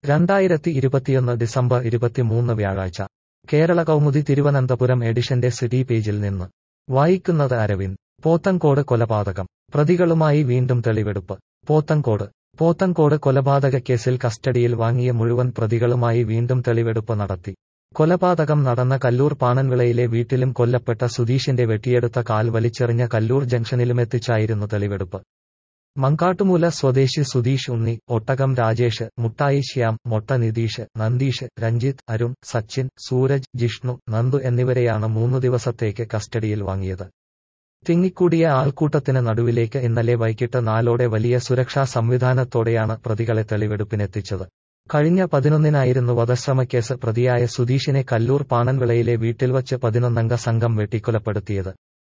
2021 December 23 വ്യാഴാഴ്ച കേരള കൗമുദി തിരുവനന്തപുരം എഡിഷന്റെ city പേജിൽ നിന്ന് വായിക്കുന്നത് അരവിന്ദ്. പോത്തൻകോട് കൊലപാതകം പ്രതികളുമായി വീണ്ടും തെളിവെടുപ്പ്. പോത്തൻകോട് കൊലപാതകക്കേസിൽ കസ്റ്റഡിയിൽ വാങ്ങിയ മുഴുവൻ പ്രതികളുമായി വീണ്ടും തെളിവെടുപ്പ് നടത്തി. കൊലപാതകം നടന്ന കല്ലൂർ പാണൻവിളയിലെ വീട്ടിലും കൊല്ലപ്പെട്ട സുധീഷിന്റെ വെട്ടിയെടുത്ത കാൽ വലിച്ചെറിഞ്ഞ കല്ലൂർ ജംഗ്ഷനിലുമെത്തിച്ചായിരുന്നു തെളിവെടുപ്പ്. മങ്കാട്ടുമൂല സ്വദേശി സുധീഷ് ഉണ്ണി, ഒട്ടകം രാജേഷ്, മുട്ടായി ശ്യാം, മൊട്ട നിതീഷ്, നന്ദീഷ്, രഞ്ജിത്ത്, അരുൺ, സച്ചിൻ, സൂരജ്, ജിഷ്ണു, നന്ദു എന്നിവരെയാണ് 3 ദിവസത്തേക്ക് കസ്റ്റഡിയിൽ വാങ്ങിയത്. തിങ്ങിക്കൂടിയ ആൾക്കൂട്ടത്തിന് നടുവിലേക്ക് ഇന്നലെ വൈകിട്ട് 4 വലിയ സുരക്ഷാ സംവിധാനത്തോടെയാണ് പ്രതികളെ തെളിവെടുപ്പിനെത്തിച്ചത്. കഴിഞ്ഞ 11-നായിരുന്നു വധശ്രമക്കേസ് പ്രതിയായ സുധീഷിനെ കല്ലൂർ പാണൻവിളയിലെ വീട്ടിൽവച്ച് 11-അംഗ സംഘം വെട്ടിക്കൊലപ്പെടുത്തിയത്.